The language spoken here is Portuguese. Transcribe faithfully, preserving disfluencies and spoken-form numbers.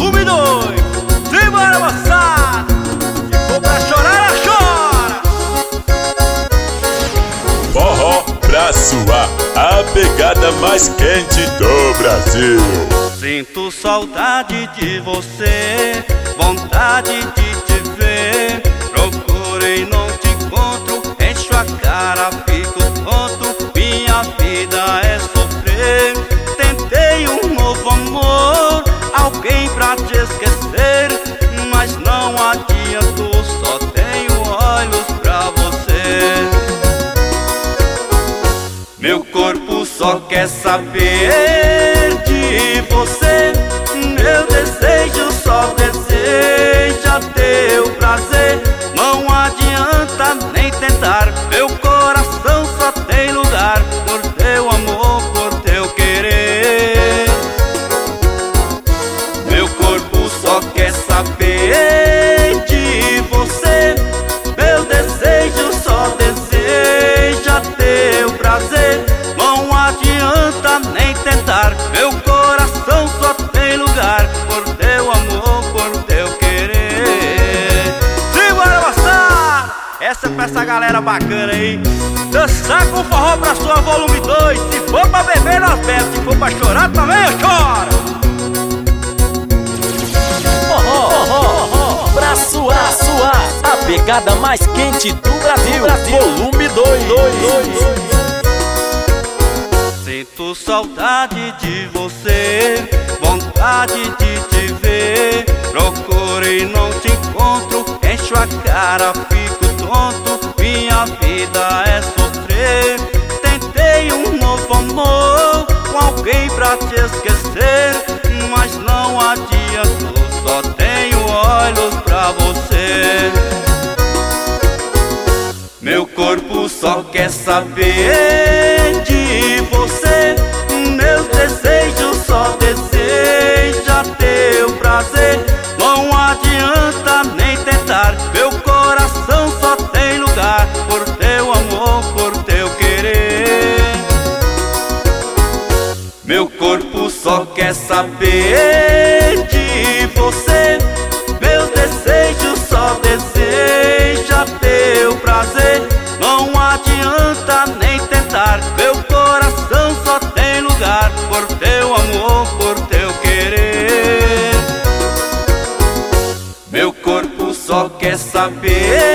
volume dois. Simbora, moçada! Se for pra chorar, chora! Forró pra suar, a pegada mais quente do Brasil. Sinto saudade de você, vontade de te ver. Procurei, não te encontro, encho a cara, fico tonto. Minha vida é sofrer. Tentei um novo amor, alguém pra te esquecer, mas não adiantou, só tenho olhos pra você. Meu corpo só quer saber de você. Meu desejo só deseja teu prazer. Não adianta nem tentar, meu coração só tem lugar por teu amor, por teu querer. Meu corpo só quer saber de você. Meu desejo só deseja teu prazer. Não adianta nem tentar, meu coração só tem lugar por teu amor, por teu querer. Simbora, moçada! Essa é pra essa galera bacana aí. Dançar com forró pra sua volume dois. Se for pra beber, nós bebemos. Se for pra chorar, também eu choro. Pra suar, suar, a pegada mais quente do Brasil, volume dois. Sinto saudade de você, vontade de te ver. Procurei, não te encontro, encho a cara, fico tonto. Minha vida é sofrer. Tentei um novo amor, com alguém pra te esquecer, mas não adiantou, só tenho olhos pra você. Meu corpo só quer saber de você. Meu desejo só deseja teu prazer. Não adianta nem tentar, meu coração só tem lugar por teu amor, por teu querer. Meu corpo só quer saber de você. Meu desejo só deseja teu prazer. Não adianta nem tentar, meu coração só tem lugar por teu amor, por teu querer. Meu corpo só quer saber